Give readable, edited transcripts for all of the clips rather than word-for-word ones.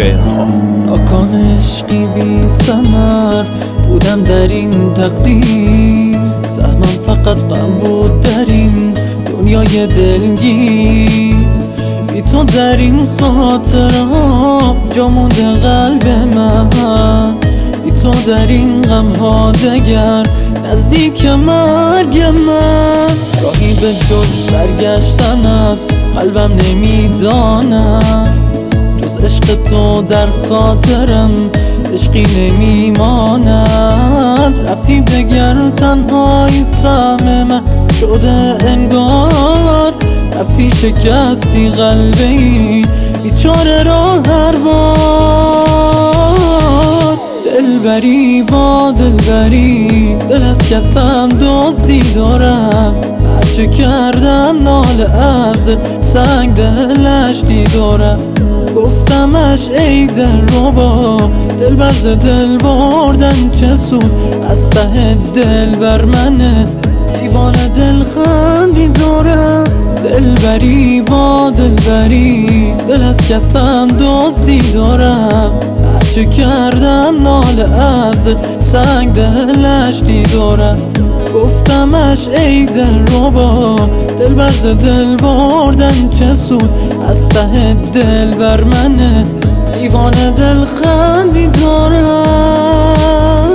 شعرها. ناکام عشقی بی ثمر بودم در این تقدیر، سهمم فقط غم بود در این دنیای دلگیر. بی تو در این خاطرها جا مونده قلب من، بی تو در این غم ها دگر نزدیک مرگ من. راهی به جز برگشتنت قلبم نمیداند، جز عشق تو در خاطرم عشقی نمیماند. رفتی دگر تنهایی سهم من شده انگار، رفتی شکستی قلبی بیچاره را هر بار. دلبری با دلبری دل از کفم دزدی دارم، هرچه کردم ناله از سنگ دلش دیدارم. گفتمش ای دل ربا دلبر ز دل بردن چه سود، از ته دل بر منه دیوانه دل خندی دارم. دلبری با دلبری دل از کفم دزدی دارم، هرچه کردم ناله از سنگ دلش دیدارم. گفتمش ای دل ربا دلبر ز دل بردن چه سود، از ته دل بر منه دیوانه دل خندی دارم.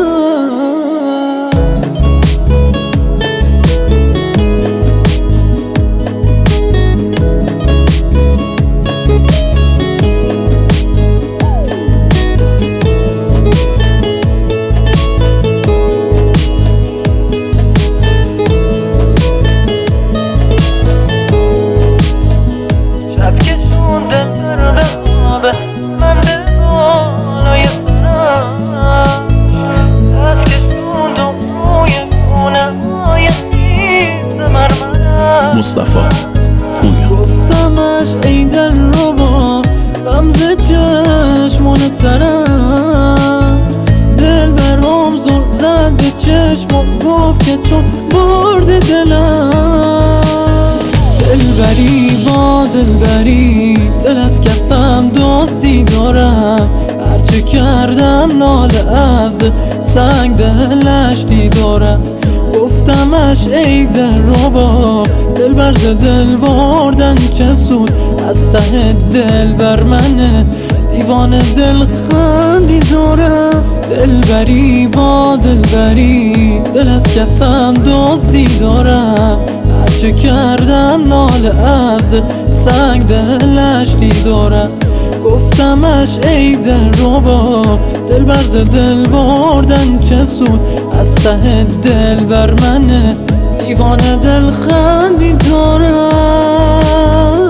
مصطفی پویا. گفتمش ای دل ربا غمزه چشمان ترم، دل برام زل زد به چشمم گفت که چون برد دلم. دلبری با دلبری دل از کفم دزدی دارم، هرچه کردم ناله از سنگ دلش دیدارم. گفتمش ای دل ربا دلبر ز دل بردن چه سود، از ته دل بر منه دیوانه دل خندی دارم. دلبری با دلبری دل از کفم دزدی دارم، هرچه کردم ناله از سنگ دلش دیدارم. گفتمش ای دل ربا دلبر ز دل بردن چه سود، از ته دل بر منه دیوانه دل خندی دارم.